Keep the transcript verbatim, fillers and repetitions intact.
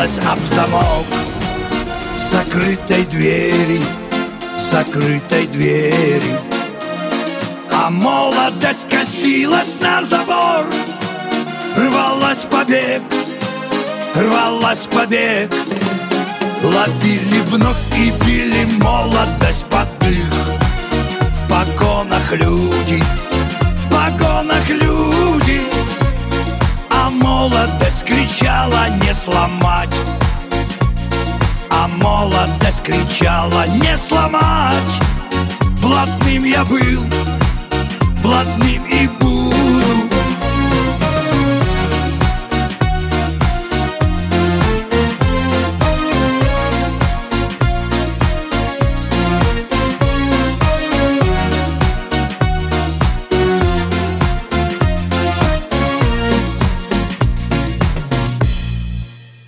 билась об замок закрытой двери, закрытой двери. А молодость косилась на забор, рвалась побег, рвалась побег. Ловили вновь и били молодость под дых. В погонах люди, в погонах люди, а молодость кричала не сломать, а молодость кричала не сломать. Блатным я был, блатным и был.